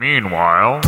Meanwhile,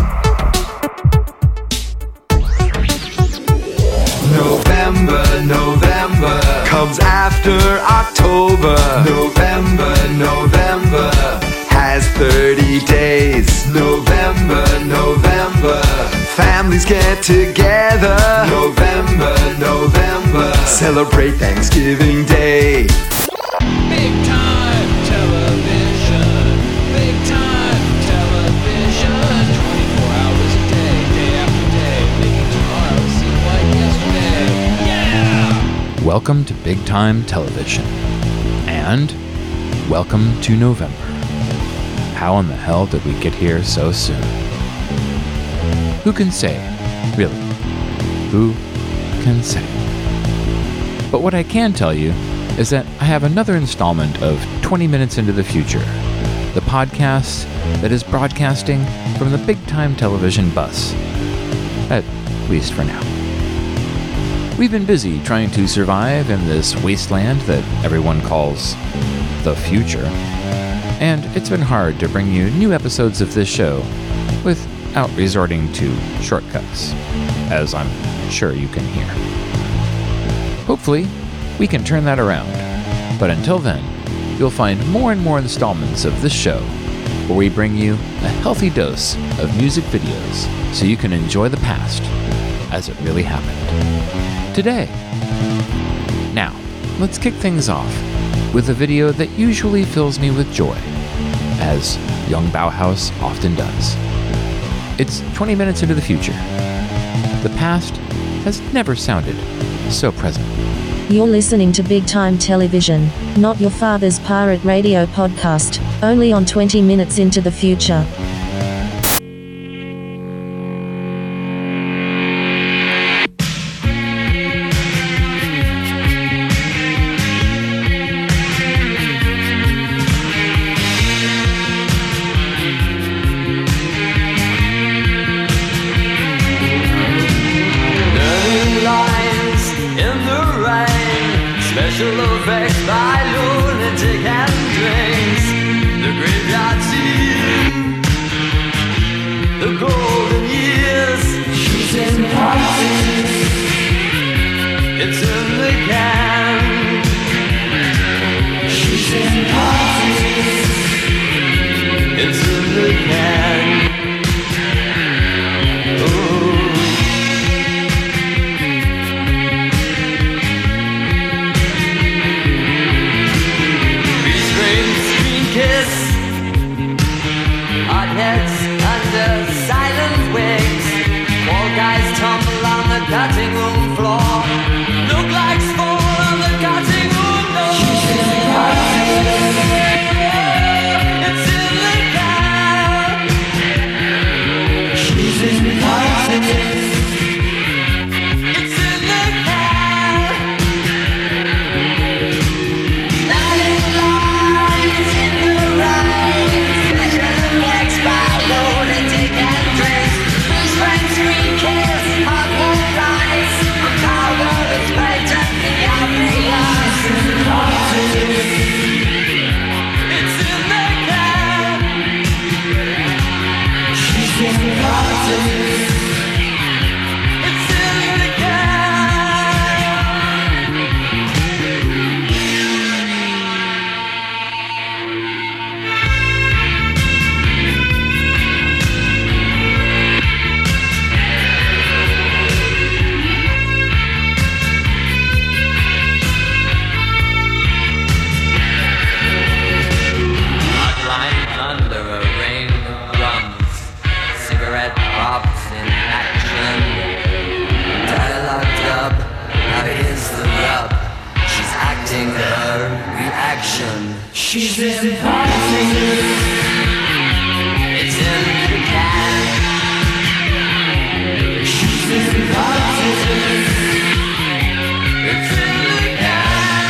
November comes after October. November has 30 days. November families get together. November celebrate Thanksgiving Day. Big time television. Big time television. 24 hours a day, day after day, making tomorrow seem like yesterday. Yeah! Welcome to Big Time Television. And welcome to November. How in the hell did we get here so soon? Who can say? Really? Who can say? But what I can tell you is that I have another installment of 20 Minutes into the Future, the podcast that is broadcasting from the Big Time Television bus. At least for now. We've been busy trying to survive in this wasteland that everyone calls the future, and it's been hard to bring you new episodes of this show without resorting to shortcuts, as I'm sure you can hear. Hopefully, we can turn that around, but until then, you'll find more and more installments of this show where we bring you a healthy dose of music videos so you can enjoy the past as it really happened. Today. Now, let's kick things off with a video that usually fills me with joy, as young Bauhaus often does. It's 20 minutes into the future. The past has never sounded so present. You're listening to Big Time Television, not your father's pirate radio podcast, only on 20 Minutes into the Future. Special effects by lunatic and drinks. The graveyard scene, the golden years. She's in parties. It's in the can. She's in parties. It's in the can. Heads under silent wigs. All guys tumble on the cutting room floor. Look like fall on the cutting room floor. She's in the it's in the car. She's in the it's in the car. Night lights in the rain. Lunatic and drinks, strength, screen kiss, hot wood lights, powder that's painted in every eyes. It's in the car. She's in the parties. It's in the she's in parties. It's in the can. She's in parties. It's in the can.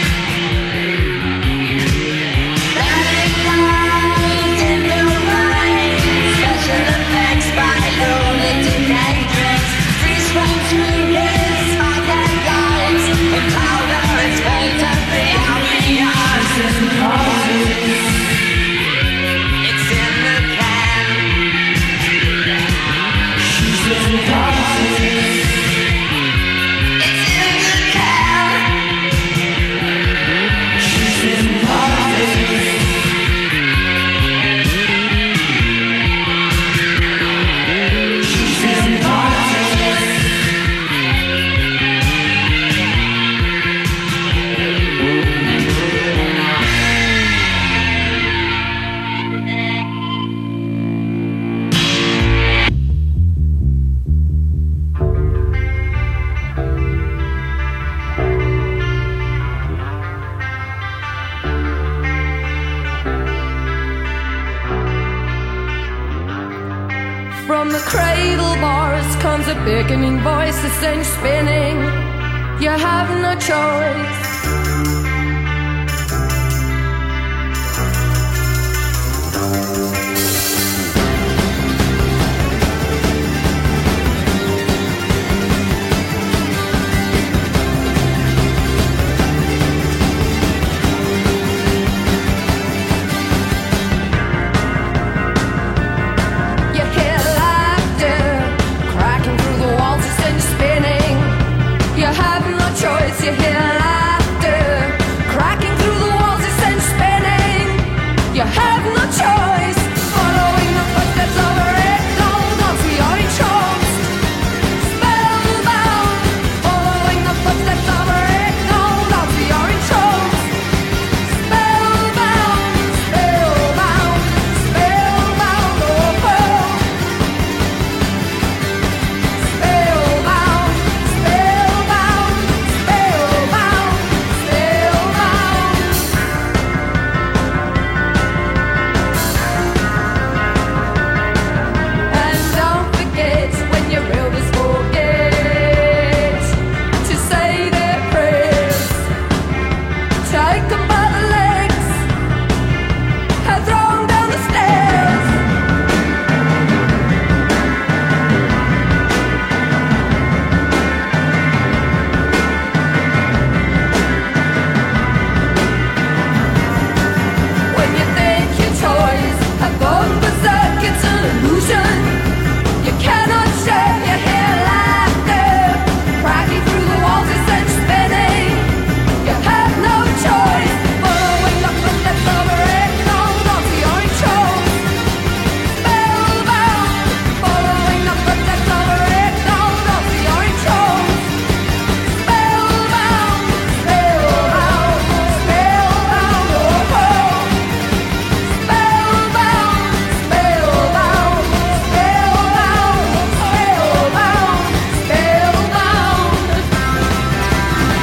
Static lights in the rain. Special effects by lunatic and drinks. Freeze frames, screen kiss, smoke and lights. And powder is painted the eyes. From the cradle bars comes a beckoning voice that sends spinning. You have no choice. You hear laughter cracking through the walls, it sends spinning. You have no choice. Following the footsteps of a red gold onto your entranced. Spellbound. Following the footsteps of a red gold onto your entranced. Spellbound. Spellbound. Spellbound. Oh, oh. Spellbound. Spellbound. And don't forget when your elders forget to say their prayers. Take them by the legs and throw them down the stairs. When you think your toys have gone berserk, it's an illusion. You cannot share. You hear laughter cracking through the walls, it sends spinning. You have no choice. Following the footsteps of a red gold onto your entrails. Spellbound. Following the footsteps of a red gold onto your entrails. Spellbound. Spellbound. Spellbound. Oh, oh. Spellbound, spellbound, spellbound, spellbound, spellbound.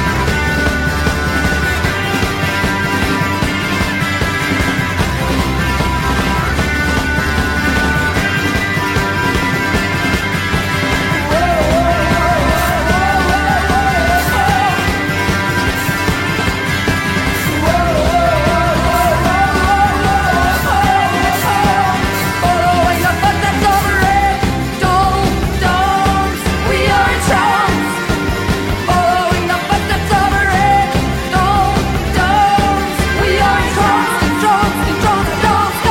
Following the footsteps of a red gold dawns, we are entranced. Following the footsteps of a red gold dawns, we are entranced, entranced, entranced, entranced,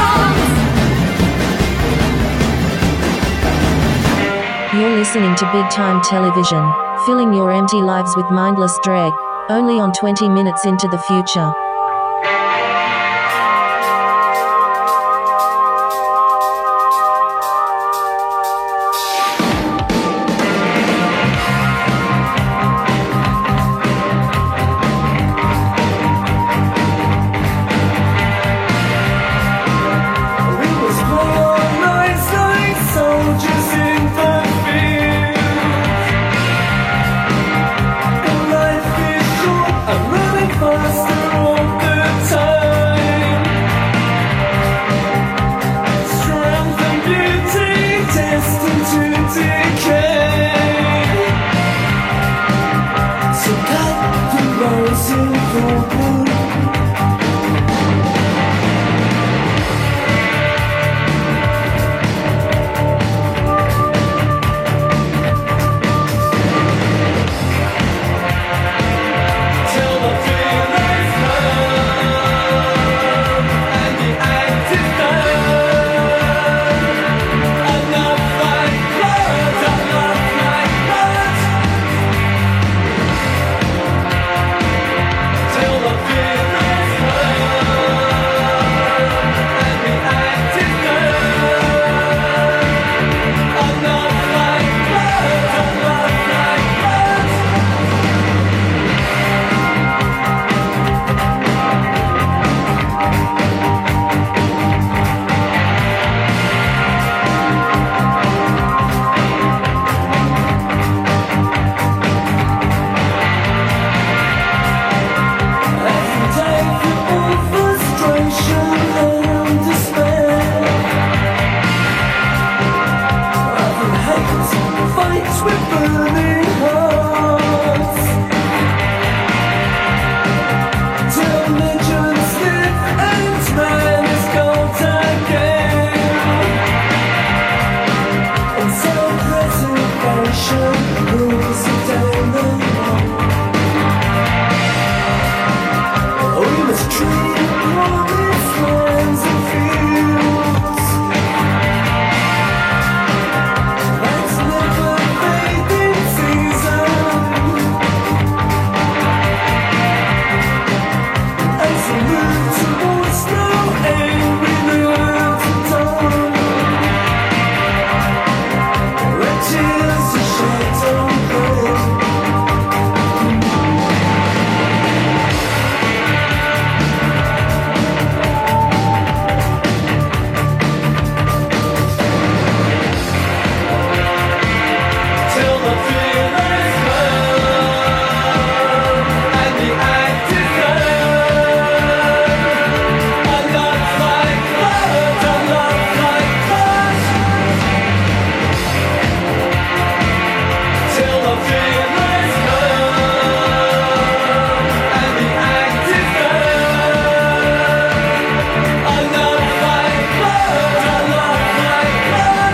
entranced. You're listening to Big Time Television, filling your empty lives with mindless drag, only on 20 minutes into the future. Soldiers in the field. Life is short, I'm running faster on burning hearts. Till legends slip and man is gone again. And self-preservation rules the daily law. We must treat promised lands and fields. Let's never fade in season. And salute towards no end we learn to dawn. Red tears are shed on bread. Till the fear is gone and the act is done. A love like blood, a love like blood. Till the fear is gone and the act is done. A love like blood, a love like blood.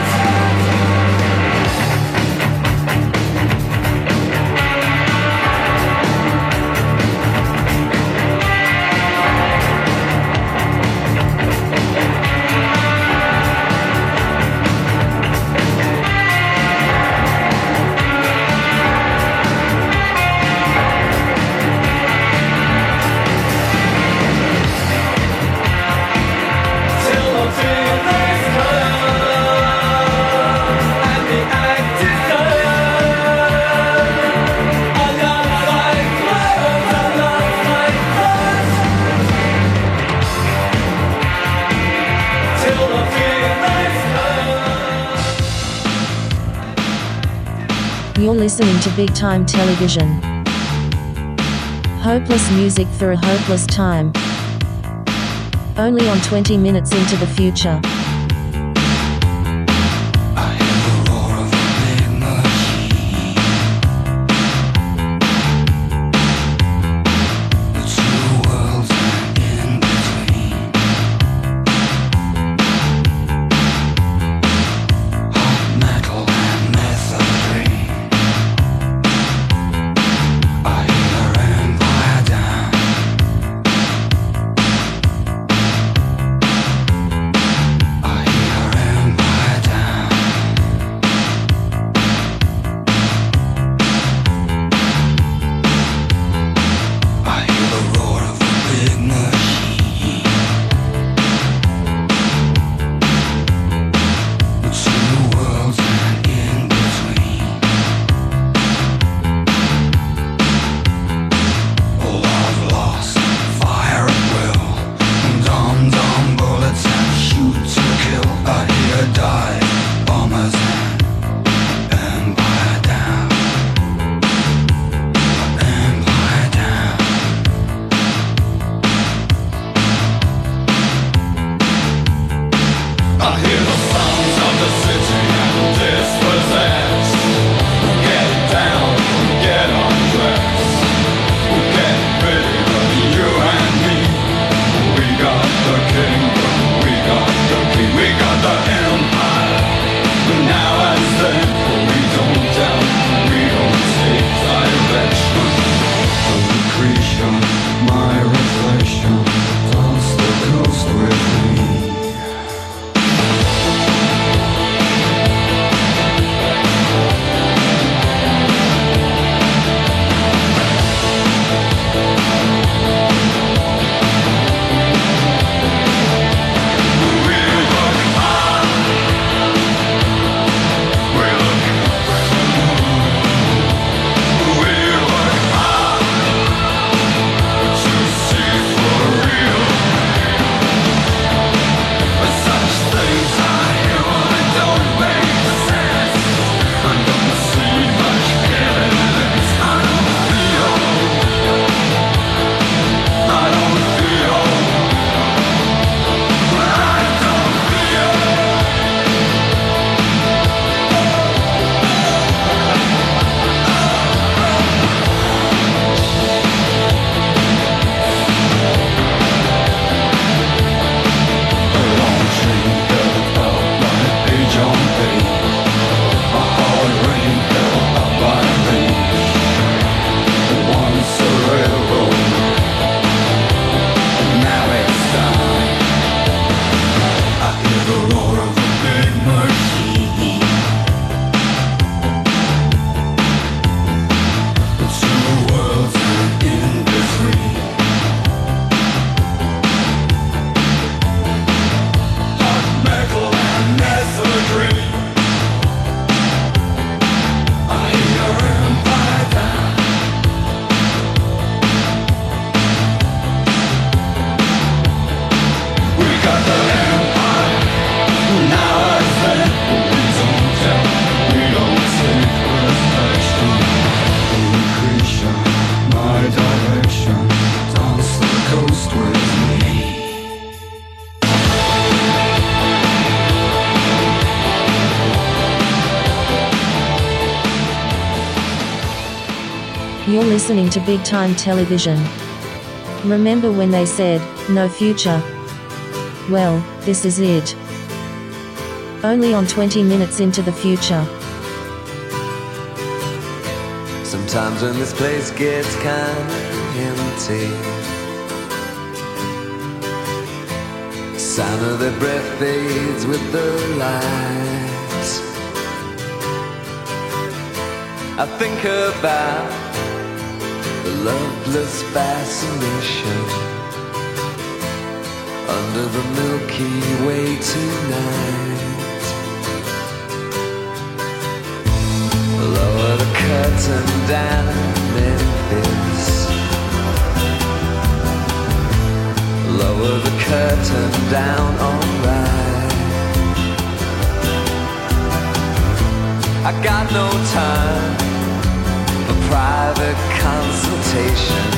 Till the fear is gone and the act is done. A love like blood, a love like blood. Till the fear is gone. You're listening to Big Time Television. Hopeless music for a hopeless time. Only on 20 minutes into the future. I You're listening to Big Time Television. Remember when they said, no future? Well, this is it. Only on 20 minutes into the future. Sometimes when this place gets kinda empty, sound of their breath fades with the light. I think about the loveless fascination under the Milky Way tonight. Lower the curtain down, Memphis. Lower the curtain down, alright. I got no time for private consultation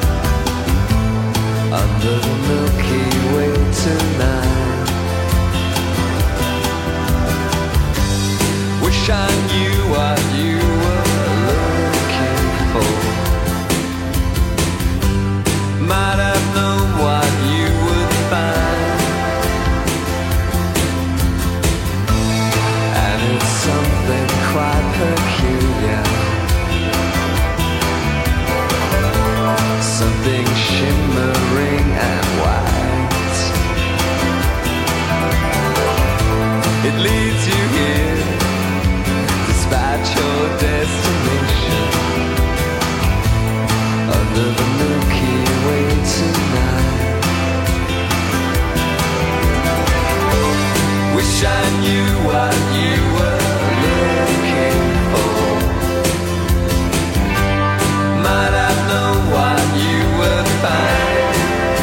under the Milky Way tonight. Wish I knew what you were looking for. Might have known what you would find. And it's something quite peculiar, something shimmering and white. It leads you here despite your destination under the Milky Way tonight. Wish I knew what you were looking for. Might have known what you would find.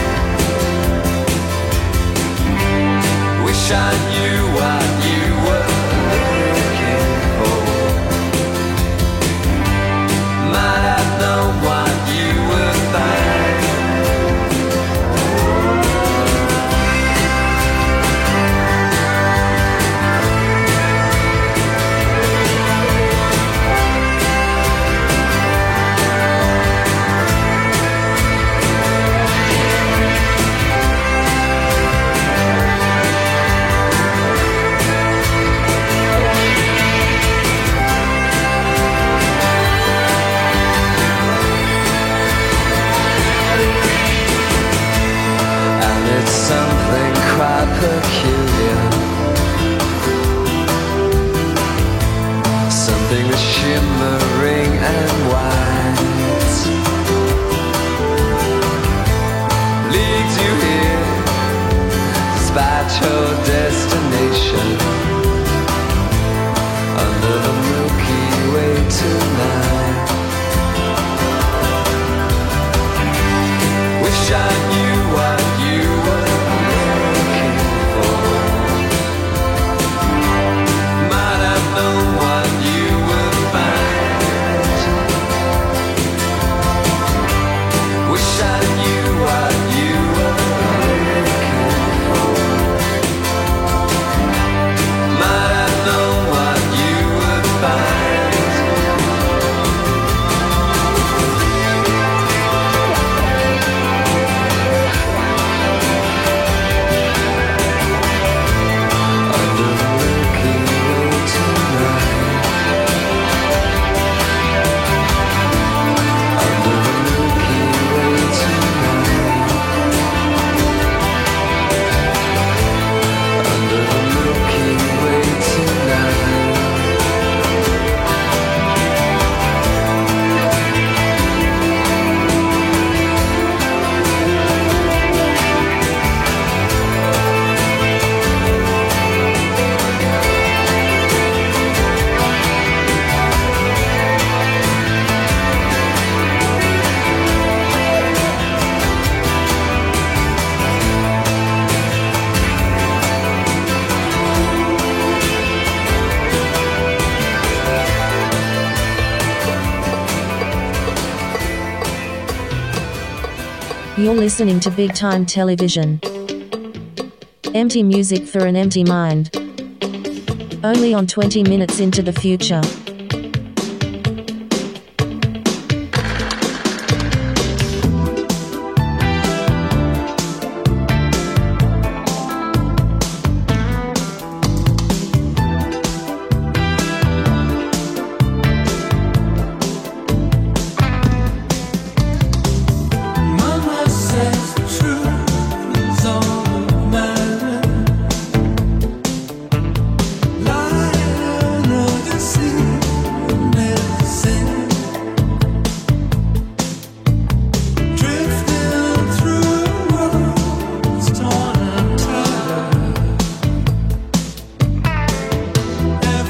Wish I knew what you were looking for. Might have known what you would find. It's something quite peculiar, something that's shimmering and white. Leads you here despite your destination under the Milky Way tonight. Wish I knew what you were looking for. Might have known what you would find. Wish I knew what you were looking for. Might have known what you would find. You're listening to Big Time Television. Empty music for an empty mind. Only on 20 minutes into the future.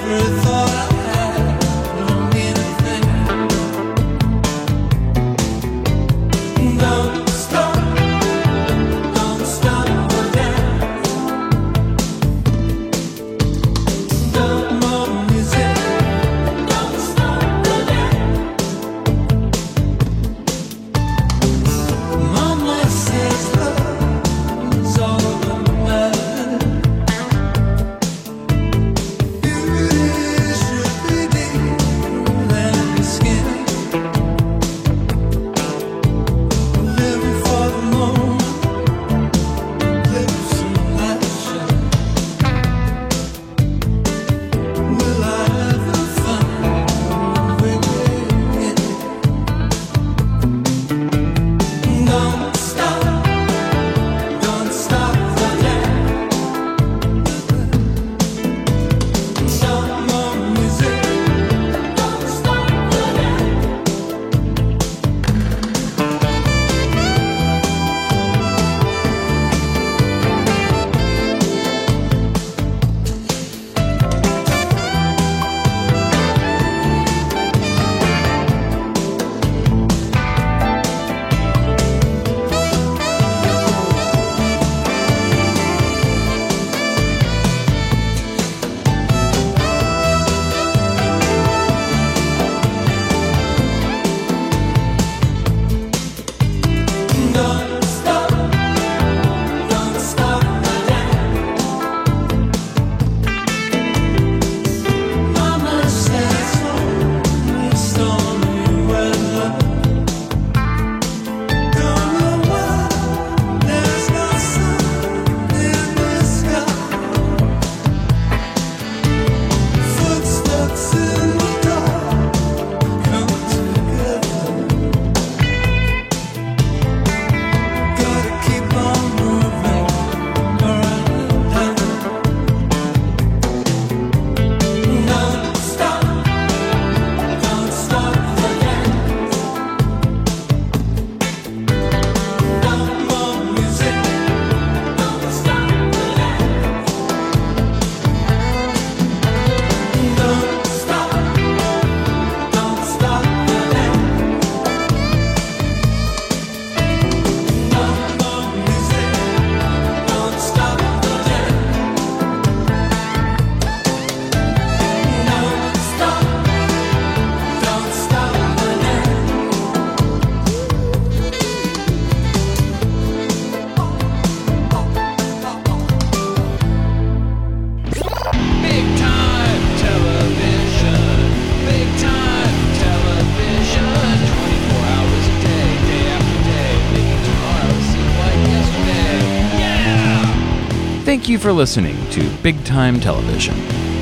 Thank you for listening to Big Time Television.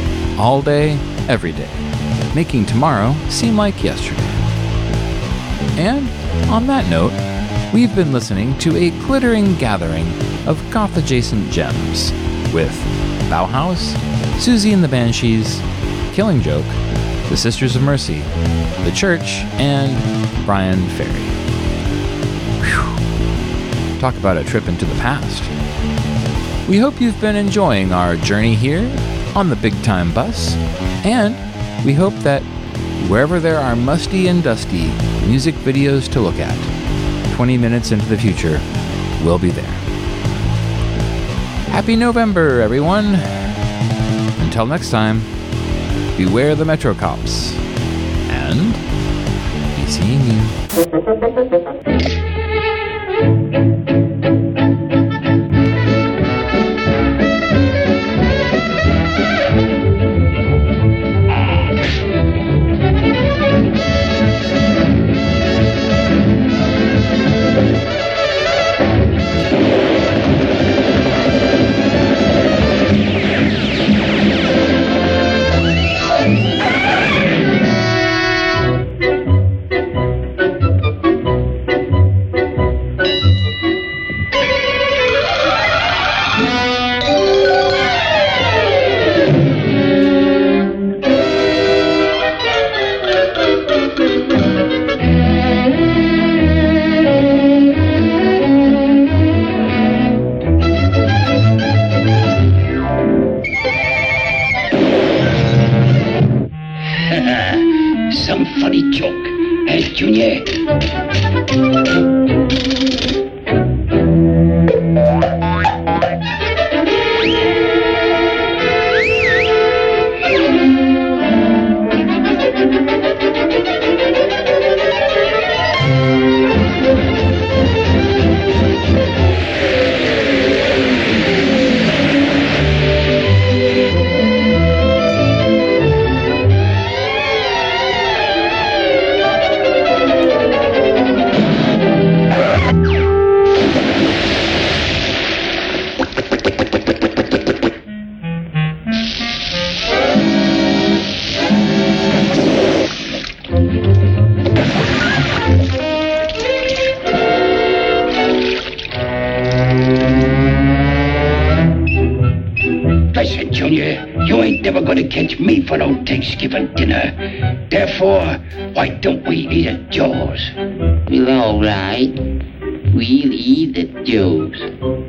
All day, every day, making tomorrow seem like yesterday. And on that note, we've been listening to a glittering gathering of goth-adjacent gems with Bauhaus, Susie and the Banshees, Killing Joke, The Sisters of Mercy, The Church, and Brian Ferry. Whew. Talk about a trip into the past. We hope you've been enjoying our journey here on the Big Time Bus, and we hope that wherever there are musty and dusty music videos to look at, 20 minutes into the future, we'll be there. Happy November, everyone! Until next time, beware the Metro Cops, and be seeing you. Some funny joke, eh, Junior? Listen, Junior, you ain't never gonna catch me for no Thanksgiving dinner. Therefore, why don't we eat at Joe's? Well, all right. We'll eat at Joe's.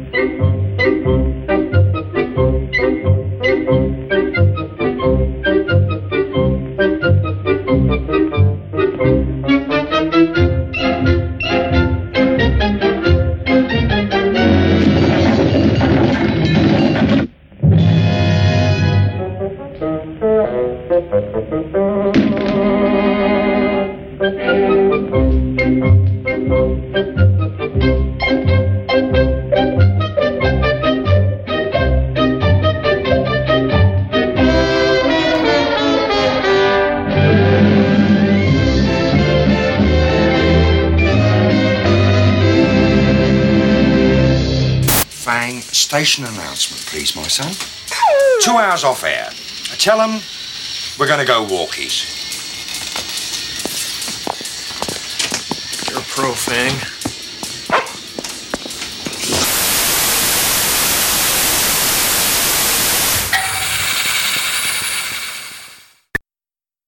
Fang, station announcement, please, my son. 2 hours off air. Tell them we're going to go walkies. You're a pro, Fang.